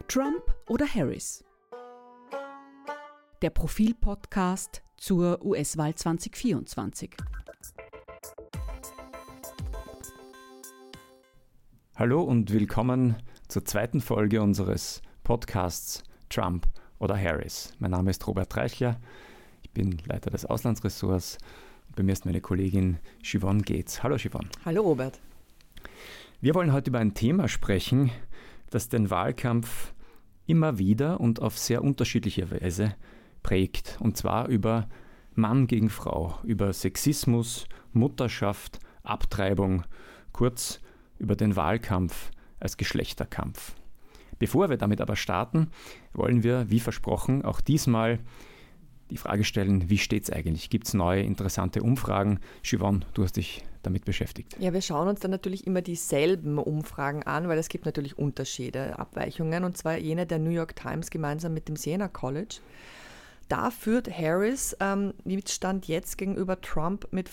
Trump oder Harris? Der Profil-Podcast zur US-Wahl 2024. Hallo und willkommen zur zweiten Folge unseres Podcasts Trump oder Harris. Mein Name ist Robert Reichler, ich bin Leiter des Auslandsressorts und bei mir ist meine Kollegin Siobhan Gates. Hallo Siobhan. Hallo Robert. Wir wollen heute über ein Thema sprechen, das den Wahlkampf immer wieder und auf sehr unterschiedliche Weise prägt. Und zwar über Mann gegen Frau, über Sexismus, Mutterschaft, Abtreibung, kurz über den Wahlkampf als Geschlechterkampf. Bevor wir damit aber starten, wollen wir, wie versprochen, auch diesmal die Frage stellen, wie steht es eigentlich? Gibt es neue interessante Umfragen? Siobhan, du hast dich damit beschäftigt. Ja, wir schauen uns dann natürlich immer dieselben Umfragen an, weil es gibt natürlich Unterschiede, Abweichungen, und zwar jene der New York Times gemeinsam mit dem Siena College. Da führt Harris mit Stand jetzt gegenüber Trump mit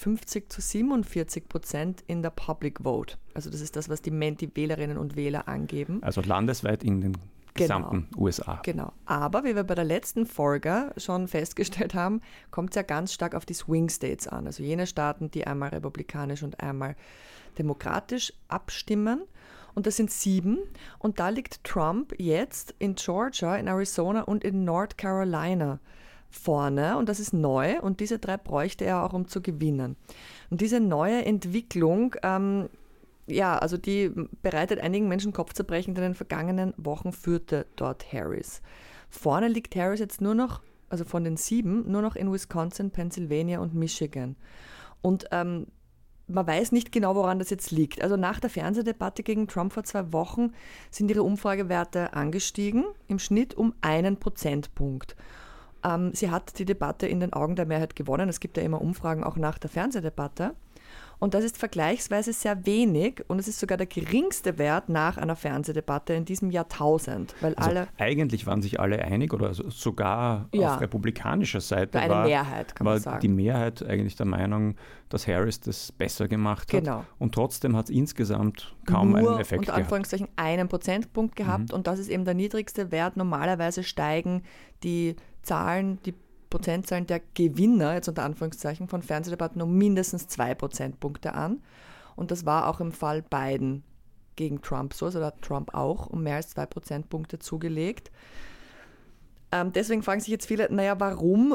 50-47% in der Public Vote. Also das ist das, was die Wählerinnen und Wähler angeben. Also landesweit in den gesamten USA. Genau. Aber wie wir bei der letzten Folge schon festgestellt haben, kommt es ja ganz stark auf die Swing States an. Also jene Staaten, die einmal republikanisch und einmal demokratisch abstimmen. Und das sind 7. Und da liegt Trump jetzt in Georgia, in Arizona und in North Carolina vorne. Und das ist neu. Und diese 3 bräuchte er auch, um zu gewinnen. Und diese neue Entwicklung, also die bereitet einigen Menschen Kopfzerbrechen, denn in den vergangenen Wochen führte dort Harris. Vorne liegt Harris jetzt nur noch, also von den 7, nur noch in Wisconsin, Pennsylvania und Michigan. Und man weiß nicht genau, woran das jetzt liegt. Also nach der Fernsehdebatte gegen Trump vor 2 Wochen sind ihre Umfragewerte angestiegen, im Schnitt um 1 Prozentpunkt. Sie hat die Debatte in den Augen der Mehrheit gewonnen. Es gibt ja immer Umfragen auch nach der Fernsehdebatte. Und das ist vergleichsweise sehr wenig und es ist sogar der geringste Wert nach einer Fernsehdebatte in diesem Jahrtausend. Weil eigentlich waren sich alle einig oder sogar auf republikanischer Seite war die Mehrheit eigentlich der Meinung, dass Harris das besser gemacht hat. Genau. Und trotzdem hat es insgesamt kaum einen Effekt gehabt. Unter Anführungszeichen 1 Prozentpunkt gehabt und das ist eben der niedrigste Wert. Normalerweise steigen die Prozentzahlen der Gewinner, jetzt unter Anführungszeichen, von Fernsehdebatten um mindestens 2 Prozentpunkte an. Und das war auch im Fall Biden gegen Trump so. Also da hat Trump auch um mehr als 2 Prozentpunkte zugelegt. Deswegen fragen sich jetzt viele, warum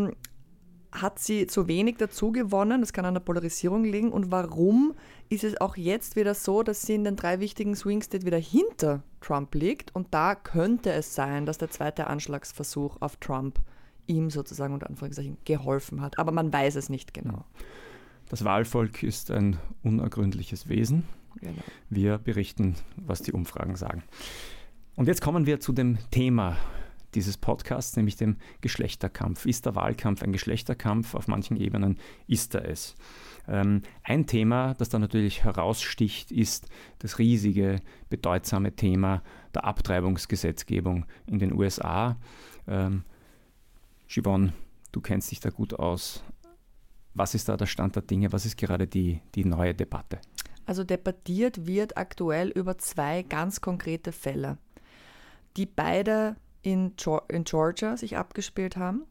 hat sie so wenig dazu gewonnen? Das kann an der Polarisierung liegen. Und warum ist es auch jetzt wieder so, dass sie in den 3 wichtigen Swing States wieder hinter Trump liegt? Und da könnte es sein, dass der zweite Anschlagsversuch auf Trump ihm sozusagen unter Anführungszeichen geholfen hat. Aber man weiß es nicht genau. Das Wahlvolk ist ein unergründliches Wesen. Genau. Wir berichten, was die Umfragen sagen. Und jetzt kommen wir zu dem Thema dieses Podcasts, nämlich dem Geschlechterkampf. Ist der Wahlkampf ein Geschlechterkampf? Auf manchen Ebenen ist er es. Ein Thema, das da natürlich heraussticht, ist das riesige, bedeutsame Thema der Abtreibungsgesetzgebung in den USA. Siobhan, du kennst dich da gut aus. Was ist da der Stand der Dinge? Was ist gerade die neue Debatte? Also debattiert wird aktuell über 2 ganz konkrete Fälle, die beide in Georgia sich abgespielt haben.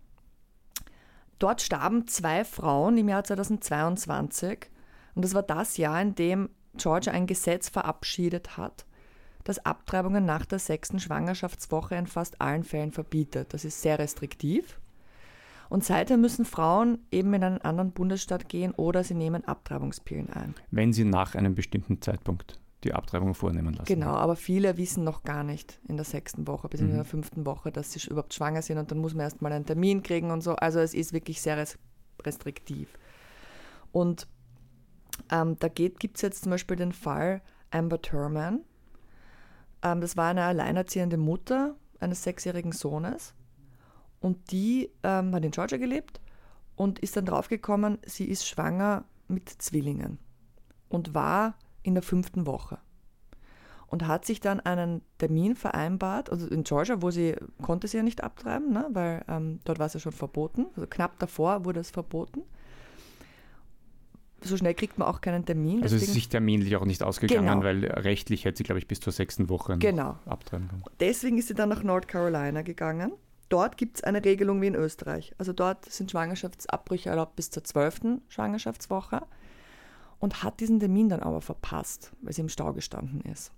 Dort starben 2 Frauen im Jahr 2022 und das war das Jahr, in dem Georgia ein Gesetz verabschiedet hat, das Abtreibungen nach der 6. Schwangerschaftswoche in fast allen Fällen verbietet. Das ist sehr restriktiv. Und seither müssen Frauen eben in einen anderen Bundesstaat gehen oder sie nehmen Abtreibungspillen ein. Wenn sie nach einem bestimmten Zeitpunkt die Abtreibung vornehmen lassen. Genau, aber viele wissen noch gar nicht in der 6. Woche bis in der 5. Woche, dass sie überhaupt schwanger sind und dann muss man erst mal einen Termin kriegen und so. Also es ist wirklich sehr restriktiv. Und da gibt es jetzt zum Beispiel den Fall Amber Thurman. Das war eine alleinerziehende Mutter eines 6-jährigen Sohnes. Und die hat in Georgia gelebt und ist dann draufgekommen, sie ist schwanger mit Zwillingen und war in der 5. Woche. Und hat sich dann einen Termin vereinbart, also in Georgia, konnte sie ja nicht abtreiben, ne, weil dort war es ja schon verboten, also knapp davor wurde es verboten. so schnell kriegt man auch keinen Termin. Also es ist sich terminlich auch nicht ausgegangen, Genau. weil rechtlich hätte sie, glaube ich, bis zur 6. Woche abtreiben können. Deswegen ist sie dann nach North Carolina gegangen. Dort gibt es eine Regelung wie in Österreich. Also dort sind Schwangerschaftsabbrüche erlaubt bis zur 12. Schwangerschaftswoche und hat diesen Termin dann aber verpasst, weil sie im Stau gestanden ist.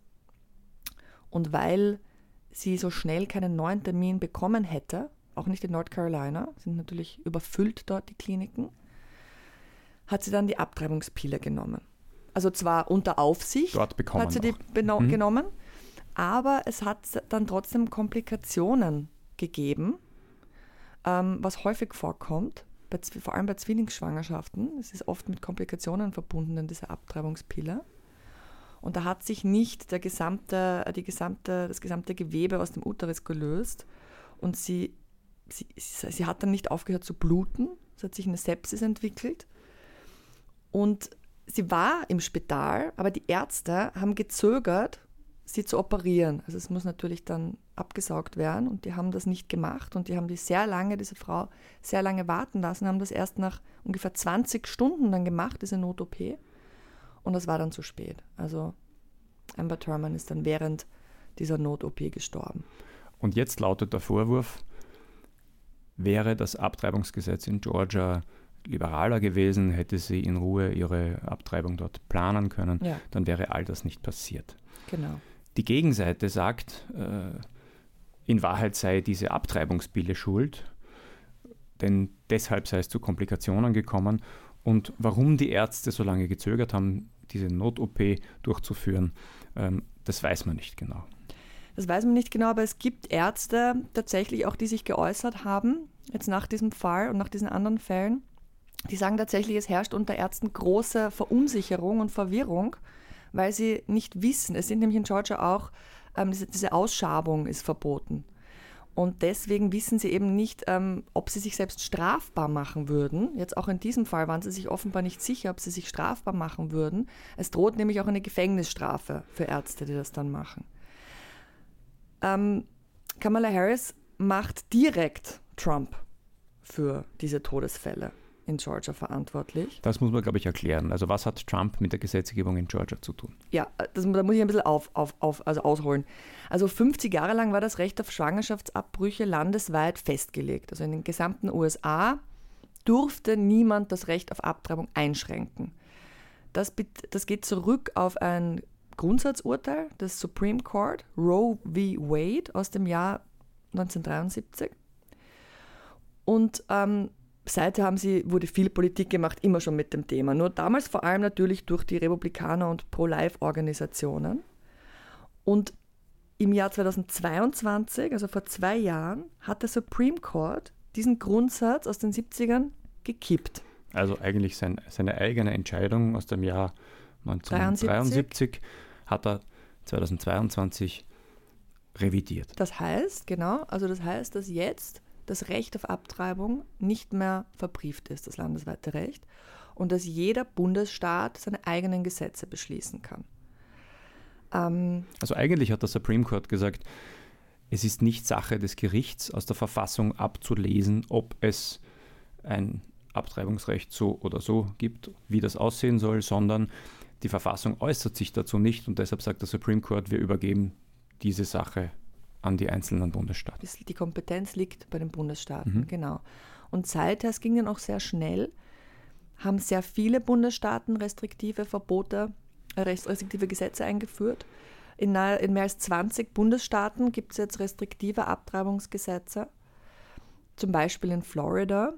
Und weil sie so schnell keinen neuen Termin bekommen hätte, auch nicht in North Carolina, sind natürlich überfüllt dort die Kliniken, hat sie dann die Abtreibungspille genommen. Also zwar unter Aufsicht Dort bekommen hat sie die genommen, aber es hat dann trotzdem Komplikationen gegeben, was häufig vorkommt, vor allem bei Zwillingsschwangerschaften. Es ist oft mit Komplikationen verbunden, diese Abtreibungspille. Und da hat sich nicht das gesamte Gewebe aus dem Uterus gelöst und sie hat dann nicht aufgehört zu bluten. Es hat sich eine Sepsis entwickelt. Und sie war im Spital, aber die Ärzte haben gezögert, sie zu operieren. Also es muss natürlich dann abgesaugt werden und die haben das nicht gemacht und die haben diese Frau sehr lange warten lassen, haben das erst nach ungefähr 20 Stunden dann gemacht, diese Not-OP. Und das war dann zu spät. Also Amber Thurman ist dann während dieser Not-OP gestorben. Und jetzt lautet der Vorwurf, wäre das Abtreibungsgesetz in Georgia liberaler gewesen, hätte sie in Ruhe ihre Abtreibung dort planen können, dann wäre all das nicht passiert. Genau. Die Gegenseite sagt, in Wahrheit sei diese Abtreibungspille schuld, denn deshalb sei es zu Komplikationen gekommen. Und warum die Ärzte so lange gezögert haben, diese Not-OP durchzuführen, das weiß man nicht genau. Das weiß man nicht genau, aber es gibt Ärzte tatsächlich auch, die sich geäußert haben, jetzt nach diesem Fall und nach diesen anderen Fällen, die sagen tatsächlich, es herrscht unter Ärzten große Verunsicherung und Verwirrung, weil sie nicht wissen. Es sind nämlich in Georgia auch, diese Ausschabung ist verboten. Und deswegen wissen sie eben nicht, ob sie sich selbst strafbar machen würden. Jetzt auch in diesem Fall waren sie sich offenbar nicht sicher, ob sie sich strafbar machen würden. Es droht nämlich auch eine Gefängnisstrafe für Ärzte, die das dann machen. Kamala Harris macht direkt Trump für diese Todesfälle in Georgia verantwortlich. Das muss man, glaube ich, erklären. Also was hat Trump mit der Gesetzgebung in Georgia zu tun? Ja, da muss ich ein bisschen ausholen. Also 50 Jahre lang war das Recht auf Schwangerschaftsabbrüche landesweit festgelegt. Also in den gesamten USA durfte niemand das Recht auf Abtreibung einschränken. Das geht zurück auf ein Grundsatzurteil des Supreme Court, Roe v. Wade aus dem Jahr 1973. Und seither wurde viel Politik gemacht, immer schon mit dem Thema. Nur damals vor allem natürlich durch die Republikaner und Pro-Life-Organisationen. Und im Jahr 2022, also vor 2 Jahren, hat der Supreme Court diesen Grundsatz aus den 70ern gekippt. Also eigentlich seine eigene Entscheidung aus dem Jahr 1973 hat er 2022 revidiert. Das heißt, dass jetzt das Recht auf Abtreibung nicht mehr verbrieft ist, das landesweite Recht, und dass jeder Bundesstaat seine eigenen Gesetze beschließen kann. Also eigentlich hat der Supreme Court gesagt, es ist nicht Sache des Gerichts, aus der Verfassung abzulesen, ob es ein Abtreibungsrecht so oder so gibt, wie das aussehen soll, sondern die Verfassung äußert sich dazu nicht und deshalb sagt der Supreme Court, wir übergeben diese Sache an die einzelnen Bundesstaaten. Die Kompetenz liegt bei den Bundesstaaten, genau. Und seither, es ging dann auch sehr schnell, haben sehr viele Bundesstaaten restriktive Gesetze eingeführt. In mehr als 20 Bundesstaaten gibt es jetzt restriktive Abtreibungsgesetze. Zum Beispiel in Florida.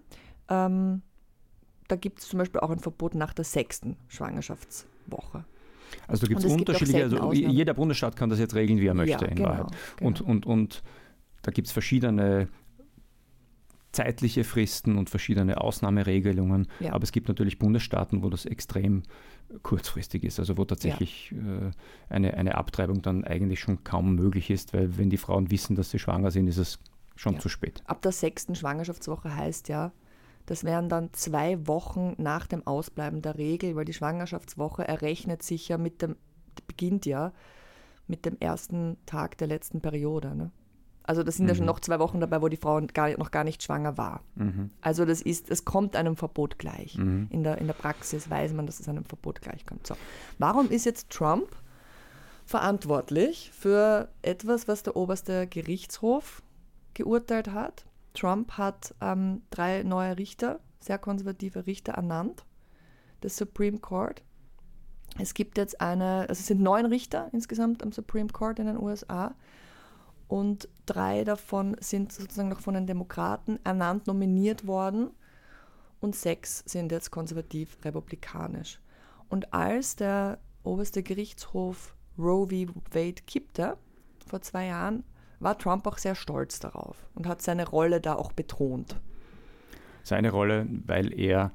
Da gibt es zum Beispiel auch ein Verbot nach der 6. Schwangerschaftswoche. Also da gibt es unterschiedliche, jeder Bundesstaat kann das jetzt regeln, wie er möchte, in Wahrheit. Genau. Und da gibt es verschiedene zeitliche Fristen und verschiedene Ausnahmeregelungen. Ja. Aber es gibt natürlich Bundesstaaten, wo das extrem kurzfristig ist, also wo tatsächlich eine Abtreibung dann eigentlich schon kaum möglich ist, weil wenn die Frauen wissen, dass sie schwanger sind, ist es schon zu spät. Ab der 6. Schwangerschaftswoche heißt das wären dann 2 Wochen nach dem Ausbleiben der Regel, weil die Schwangerschaftswoche beginnt mit dem ersten Tag der letzten Periode. Ne? Also das sind ja schon noch 2 Wochen dabei, wo die Frau noch gar nicht schwanger war. Also es kommt einem Verbot gleich. In der Praxis weiß man, dass es einem Verbot gleich kommt. So. Warum ist jetzt Trump verantwortlich für etwas, was der oberste Gerichtshof geurteilt hat? Trump hat 3 neue Richter, sehr konservative Richter ernannt, des Supreme Court. Es gibt jetzt es sind 9 Richter insgesamt am Supreme Court in den USA und 3 davon sind sozusagen noch von den Demokraten ernannt, nominiert worden und 6 sind jetzt konservativ-republikanisch. Und als der oberste Gerichtshof Roe v. Wade kippte, vor 2 Jahren, war Trump auch sehr stolz darauf und hat seine Rolle da auch betont. Seine Rolle, weil er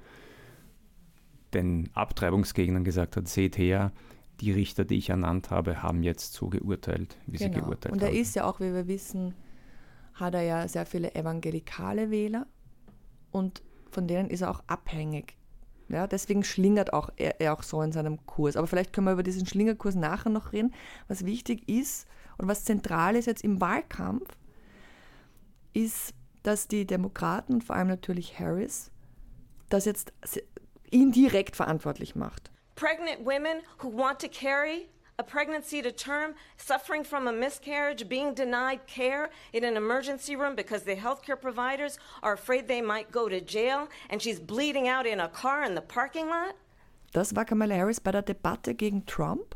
den Abtreibungsgegnern gesagt hat, seht her, die Richter, die ich ernannt habe, haben jetzt so geurteilt, wie sie geurteilt haben. Und er ist ja auch, wie wir wissen, hat er ja sehr viele evangelikale Wähler und von denen ist er auch abhängig. Ja, deswegen schlingert er auch so in seinem Kurs. Aber vielleicht können wir über diesen Schlingerkurs nachher noch reden. Was wichtig ist und was zentral ist jetzt im Wahlkampf, ist, dass die Demokraten und vor allem natürlich Harris das jetzt ihn direkt verantwortlich macht. Pregnant women who want to carry a pregnancy to term, suffering from a miscarriage, being denied care in an emergency room because the healthcare providers are afraid they might go to jail and she's bleeding out in a car in the parking lot. Das war Kamala Harris bei der Debatte gegen Trump.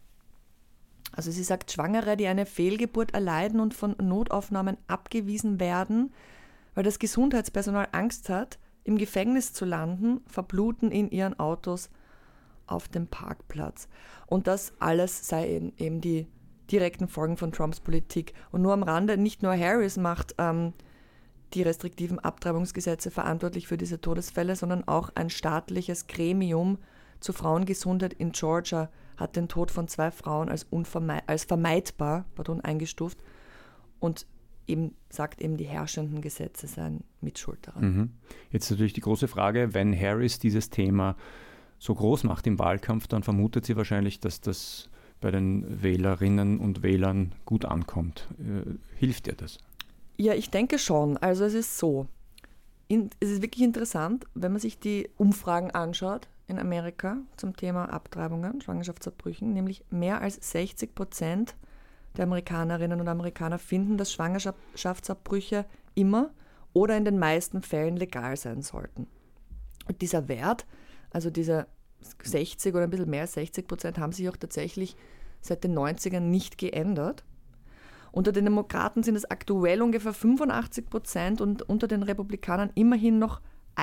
Also sie sagt, Schwangere, die eine Fehlgeburt erleiden und von Notaufnahmen abgewiesen werden, weil das Gesundheitspersonal Angst hat, im Gefängnis zu landen, verbluten in ihren Autos auf dem Parkplatz. Und das alles sei eben die direkten Folgen von Trumps Politik. Und nur am Rande, nicht nur Harris macht die restriktiven Abtreibungsgesetze verantwortlich für diese Todesfälle, sondern auch ein staatliches Gremium zur Frauengesundheit in Georgia hat den Tod von 2 Frauen als vermeidbar eingestuft und sagt eben, die herrschenden Gesetze seien mitschuld daran. Jetzt natürlich die große Frage, wenn Harris dieses Thema so groß macht im Wahlkampf, dann vermutet sie wahrscheinlich, dass das bei den Wählerinnen und Wählern gut ankommt. Hilft ihr das? Ja, ich denke schon. Also es ist so, es ist wirklich interessant, wenn man sich die Umfragen anschaut in Amerika zum Thema Abtreibungen, Schwangerschaftsabbrüchen, nämlich mehr als 60% der Amerikanerinnen und Amerikaner finden, dass Schwangerschaftsabbrüche immer oder in den meisten Fällen legal sein sollten. Und dieser Wert, also diese 60 oder ein bisschen mehr als 60%, haben sich auch tatsächlich seit den 90ern nicht geändert. Unter den Demokraten sind es aktuell ungefähr 85% und unter den Republikanern immerhin noch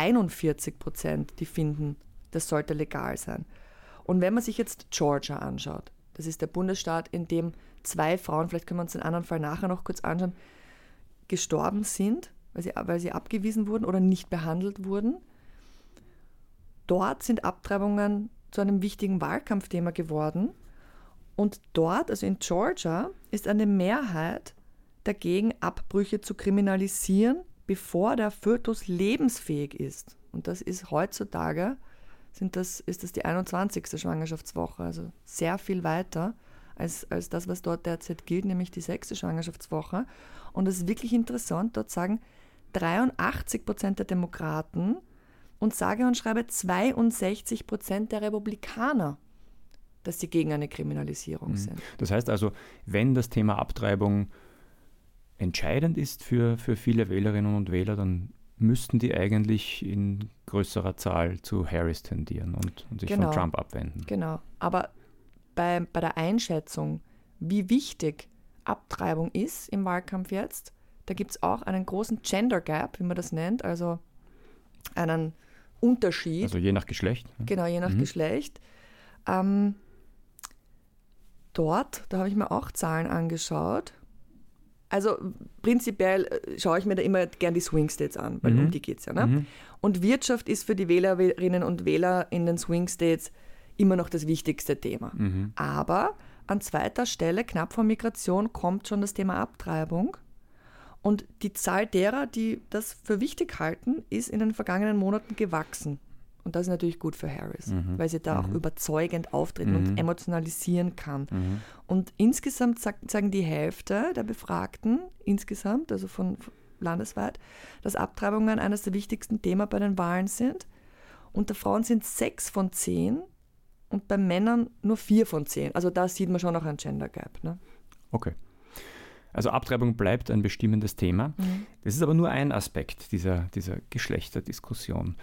41%, die finden, das sollte legal sein. Und wenn man sich jetzt Georgia anschaut, das ist der Bundesstaat, in dem 2 Frauen, vielleicht können wir uns den anderen Fall nachher noch kurz anschauen, gestorben sind, weil sie abgewiesen wurden oder nicht behandelt wurden. Dort sind Abtreibungen zu einem wichtigen Wahlkampfthema geworden. Und dort, also in Georgia, ist eine Mehrheit dagegen, Abbrüche zu kriminalisieren, bevor der Fötus lebensfähig ist. Und das ist heutzutage, ist das die 21. Schwangerschaftswoche, also sehr viel weiter als das, was dort derzeit gilt, nämlich die 6. Schwangerschaftswoche. Und das ist wirklich interessant, dort sagen 83% der Demokraten und sage und schreibe 62% der Republikaner, dass sie gegen eine Kriminalisierung sind. Das heißt also, wenn das Thema Abtreibung entscheidend ist für viele Wählerinnen und Wähler, dann müssten die eigentlich in größerer Zahl zu Harris tendieren und sich von Trump abwenden. Genau, aber bei der Einschätzung, wie wichtig Abtreibung ist im Wahlkampf jetzt, da gibt es auch einen großen Gender Gap, wie man das nennt, also einen Unterschied. Also je nach Geschlecht. Genau, je nach Geschlecht. Dort, da habe ich mir auch Zahlen angeschaut. Also prinzipiell schaue ich mir da immer gern die Swing States an, weil um die geht es ja. Ne? Und Wirtschaft ist für die Wählerinnen und Wähler in den Swing States immer noch das wichtigste Thema. Aber an zweiter Stelle, knapp vor Migration, kommt schon das Thema Abtreibung. Und die Zahl derer, die das für wichtig halten, ist in den vergangenen Monaten gewachsen. Und das ist natürlich gut für Harris, weil sie da auch überzeugend auftreten und emotionalisieren kann. Und insgesamt sagen die Hälfte der Befragten, also von landesweit, dass Abtreibungen eines der wichtigsten Themen bei den Wahlen sind. Unter Frauen sind 6 von 10 und bei Männern nur 4 von 10. Also da sieht man schon noch ein Gender Gap. Ne? Okay. Also Abtreibung bleibt ein bestimmendes Thema. Das ist aber nur ein Aspekt dieser Geschlechterdiskussion.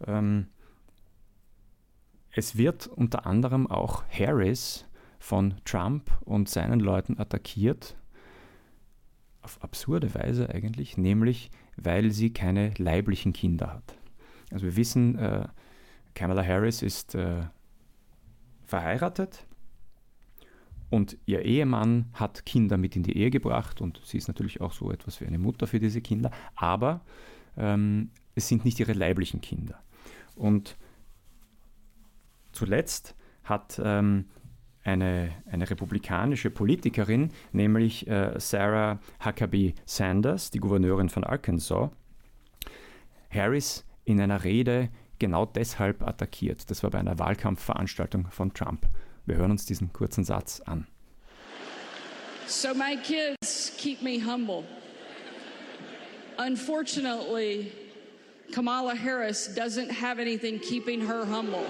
Es wird unter anderem auch Harris von Trump und seinen Leuten attackiert, auf absurde Weise eigentlich, nämlich weil sie keine leiblichen Kinder hat. Also wir wissen, Kamala Harris ist verheiratet und ihr Ehemann hat Kinder mit in die Ehe gebracht und sie ist natürlich auch so etwas wie eine Mutter für diese Kinder, aber es sind nicht ihre leiblichen Kinder. Und zuletzt hat eine republikanische Politikerin, nämlich Sarah Huckabee Sanders, die Gouverneurin von Arkansas, Harris in einer Rede genau deshalb attackiert. Das war bei einer Wahlkampfveranstaltung von Trump. Wir hören uns diesen kurzen Satz an. So my kids keep me humble. Unfortunately, Kamala Harris doesn't have anything keeping her humble.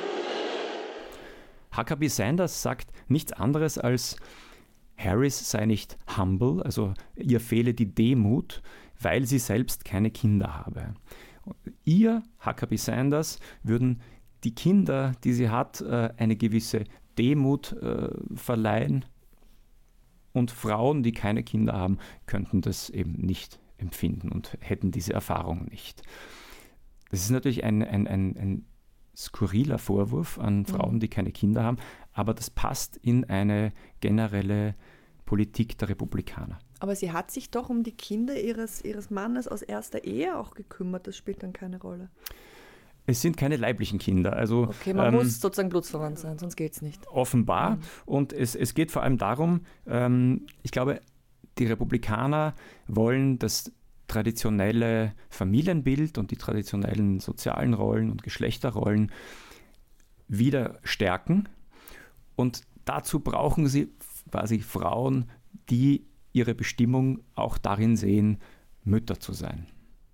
Huckabee Sanders sagt nichts anderes als, Harris sei nicht humble, also ihr fehle die Demut, weil sie selbst keine Kinder habe. Ihr, Huckabee Sanders, würden die Kinder, die sie hat, eine gewisse Demut verleihen und Frauen, die keine Kinder haben, könnten das eben nicht empfinden und hätten diese Erfahrung nicht. Das ist natürlich ein skurriler Vorwurf an Frauen, die keine Kinder haben, aber das passt in eine generelle Politik der Republikaner. Aber sie hat sich doch um die Kinder ihres Mannes aus erster Ehe auch gekümmert, das spielt dann keine Rolle. Es sind keine leiblichen Kinder. Also, okay, man muss sozusagen blutsverwandt sein, sonst geht es nicht. Offenbar. Und es geht vor allem darum, ich glaube, die Republikaner wollen das traditionelle Familienbild und die traditionellen sozialen Rollen und Geschlechterrollen wieder stärken. Und dazu brauchen sie quasi Frauen, die ihre Bestimmung auch darin sehen, Mütter zu sein.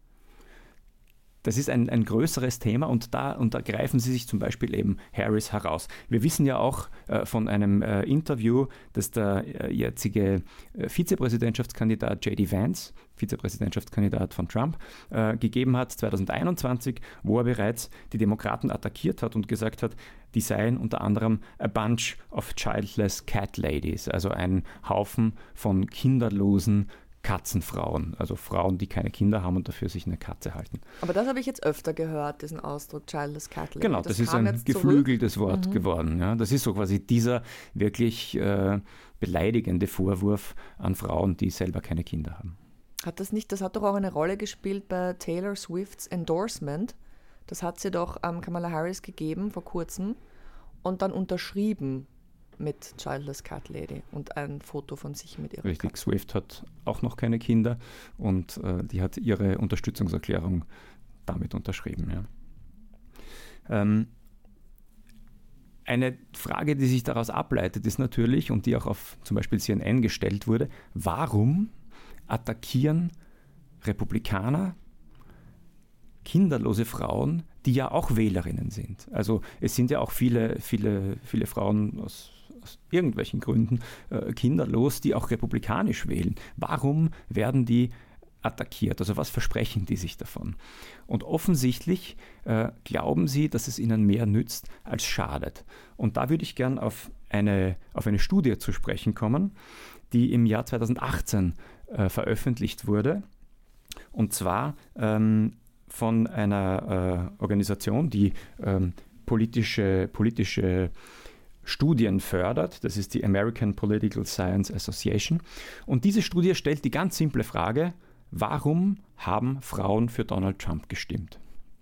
Das ist ein größeres Thema und da greifen sie sich zum Beispiel eben Harris heraus. Wir wissen ja auch von einem Interview, das der jetzige Vizepräsidentschaftskandidat J.D. Vance, Vizepräsidentschaftskandidat von Trump, gegeben hat 2021, wo er bereits die Demokraten attackiert hat und gesagt hat, die seien unter anderem a bunch of childless cat ladies, also ein Haufen von kinderlosen Katzenfrauen, also Frauen, die keine Kinder haben und dafür sich eine Katze halten. Aber das habe ich jetzt öfter gehört, diesen Ausdruck Childless Cat Lady. Genau, das ist ein geflügeltes Wort geworden. Ja. Das ist so quasi dieser wirklich beleidigende Vorwurf an Frauen, die selber keine Kinder haben. Das hat doch auch eine Rolle gespielt bei Taylor Swifts Endorsement. Das hat sie doch Kamala Harris gegeben vor kurzem und dann unterschrieben mit Childless Cat Lady und ein Foto von sich mit ihrer Richtig, Katze. Swift hat auch noch keine Kinder und die hat ihre Unterstützungserklärung damit unterschrieben. Ja. Eine Frage, die sich daraus ableitet, ist natürlich, und die auch auf zum Beispiel CNN gestellt wurde, warum attackieren Republikaner kinderlose Frauen, die ja auch Wählerinnen sind? Also es sind ja auch viele Frauen aus irgendwelchen Gründen kinderlos, die auch republikanisch wählen. Warum werden die attackiert? Also was versprechen die sich davon? Und offensichtlich glauben sie, dass es ihnen mehr nützt als schadet. Und da würde ich gern auf eine Studie zu sprechen kommen, die im Jahr 2018 veröffentlicht wurde. Und zwar von einer Organisation, die politische Studien fördert. Das ist die American Political Science Association. Und diese Studie stellt die ganz simple Frage, warum haben Frauen für Donald Trump gestimmt?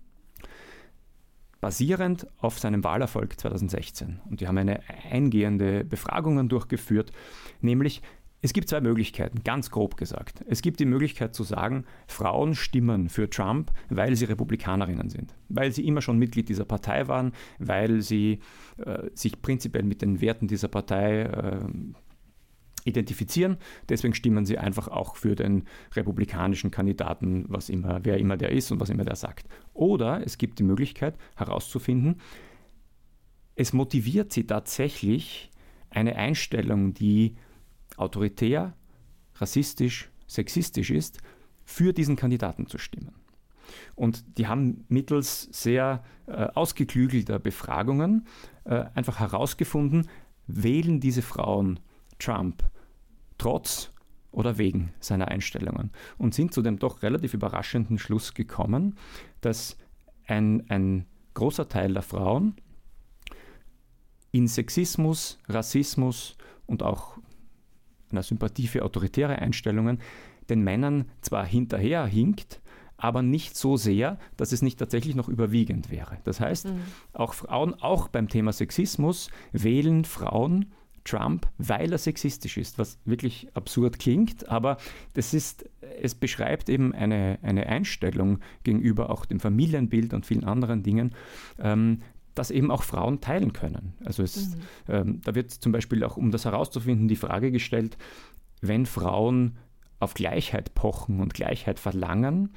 Basierend auf seinem Wahlerfolg 2016. Und die haben eine eingehende Befragung durchgeführt, nämlich Es gibt zwei Möglichkeiten, ganz grob gesagt. Es gibt die Möglichkeit zu sagen, Frauen stimmen für Trump, weil sie Republikanerinnen sind, weil sie immer schon Mitglied dieser Partei waren, weil sie sich prinzipiell mit den Werten dieser Partei identifizieren. Deswegen stimmen sie einfach auch für den republikanischen Kandidaten, wer immer der ist und was immer der sagt. Oder es gibt die Möglichkeit herauszufinden, es motiviert sie tatsächlich eine Einstellung, die autoritär, rassistisch, sexistisch ist, für diesen Kandidaten zu stimmen. Und die haben mittels sehr ausgeklügelter Befragungen einfach herausgefunden, wählen diese Frauen Trump trotz oder wegen seiner Einstellungen und sind zu dem doch relativ überraschenden Schluss gekommen, dass ein großer Teil der Frauen in Sexismus, Rassismus und auch einer Sympathie für autoritäre Einstellungen den Männern zwar hinterherhinkt, aber nicht so sehr, dass es nicht tatsächlich noch überwiegend wäre. Das heißt, auch Frauen, auch beim Thema Sexismus, wählen Frauen Trump, weil er sexistisch ist, was wirklich absurd klingt, aber es beschreibt eben eine Einstellung gegenüber auch dem Familienbild und vielen anderen Dingen, das eben auch Frauen teilen können. Also da wird zum Beispiel auch, um das herauszufinden, die Frage gestellt, wenn Frauen auf Gleichheit pochen und Gleichheit verlangen,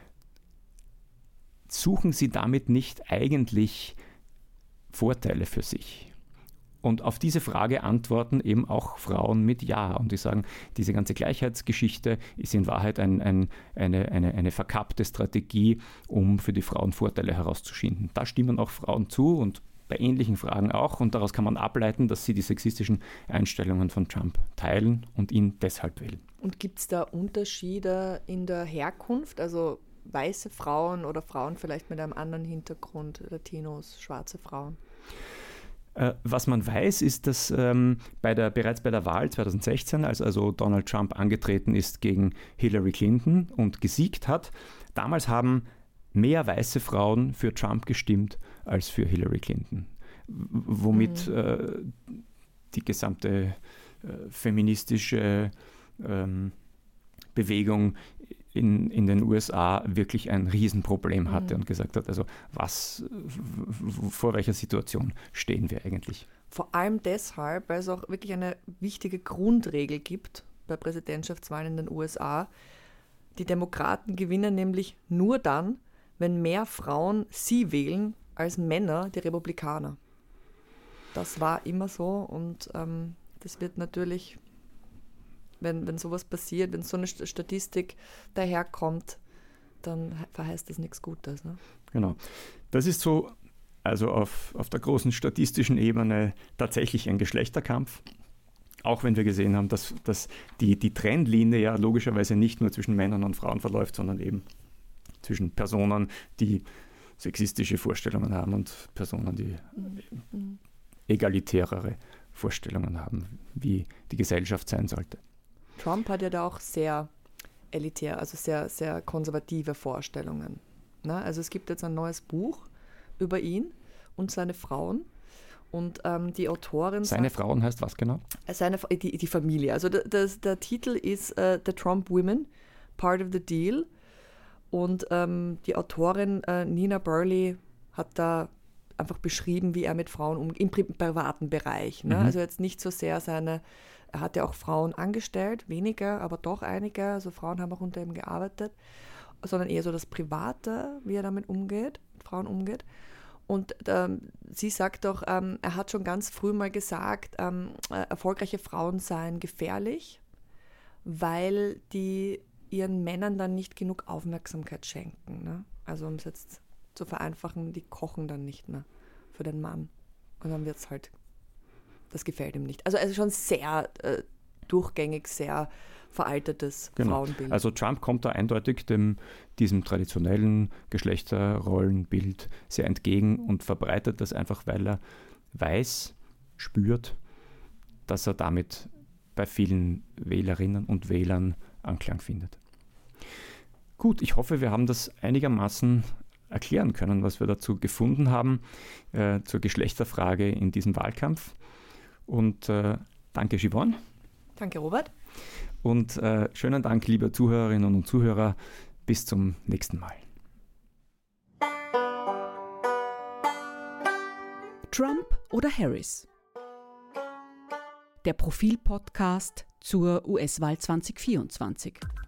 suchen sie damit nicht eigentlich Vorteile für sich? Und auf diese Frage antworten eben auch Frauen mit Ja. Und die sagen, diese ganze Gleichheitsgeschichte ist in Wahrheit eine verkappte Strategie, um für die Frauen Vorteile herauszuschinden. Da stimmen auch Frauen zu und bei ähnlichen Fragen auch. Und daraus kann man ableiten, dass sie die sexistischen Einstellungen von Trump teilen und ihn deshalb wählen. Und gibt es da Unterschiede in der Herkunft? Also weiße Frauen oder Frauen vielleicht mit einem anderen Hintergrund, Latinos, schwarze Frauen? Was man weiß, ist, dass bereits bei der Wahl 2016, als also Donald Trump angetreten ist gegen Hillary Clinton und gesiegt hat, damals haben mehr weiße Frauen für Trump gestimmt als für Hillary Clinton. Womit die gesamte feministische Bewegung in den USA wirklich ein Riesenproblem hatte und gesagt hat, also vor welcher Situation stehen wir eigentlich? Vor allem deshalb, weil es auch wirklich eine wichtige Grundregel gibt bei Präsidentschaftswahlen in den USA. Die Demokraten gewinnen nämlich nur dann, wenn mehr Frauen sie wählen als Männer die Republikaner. Das war immer so und das wird natürlich, wenn sowas passiert, wenn so eine Statistik daherkommt, dann verheißt das nichts Gutes. Ne? Genau. Das ist so, also auf der großen statistischen Ebene tatsächlich ein Geschlechterkampf. Auch wenn wir gesehen haben, dass die Trennlinie ja logischerweise nicht nur zwischen Männern und Frauen verläuft, sondern eben zwischen Personen, die sexistische Vorstellungen haben und Personen, die egalitärere Vorstellungen haben, wie die Gesellschaft sein sollte. Trump hat ja da auch sehr elitär, also sehr, sehr konservative Vorstellungen. Ne? Also es gibt jetzt ein neues Buch über ihn und seine Frauen. Und die Autorin... Seine Frauen heißt was genau? Die Familie. Also der Titel ist The Trump Women, Part of the Deal. Und die Autorin Nina Burley hat da einfach beschrieben, wie er mit Frauen umgeht, im privaten Bereich. Ne? Also jetzt nicht so sehr er hat ja auch Frauen angestellt, weniger, aber doch einige, also Frauen haben auch unter ihm gearbeitet, sondern eher so das Private, wie er damit umgeht, mit Frauen umgeht. Und sie sagt doch, er hat schon ganz früh mal gesagt, erfolgreiche Frauen seien gefährlich, weil die ihren Männern dann nicht genug Aufmerksamkeit schenken. Ne? Also um es jetzt zu vereinfachen, die kochen dann nicht mehr für den Mann. Und dann wird es halt, das gefällt ihm nicht. Also schon sehr durchgängig, sehr veraltetes Frauenbild. Also Trump kommt da eindeutig diesem traditionellen Geschlechterrollenbild sehr entgegen und verbreitet das einfach, weil er weiß, spürt, dass er damit bei vielen Wählerinnen und Wählern Anklang findet. Gut, ich hoffe, wir haben das einigermaßen erklären können, was wir dazu gefunden haben, zur Geschlechterfrage in diesem Wahlkampf. Und danke, Siobhan. Danke, Robert. Und schönen Dank, liebe Zuhörerinnen und Zuhörer. Bis zum nächsten Mal. Trump oder Harris? Der Profil-Podcast zur US-Wahl 2024.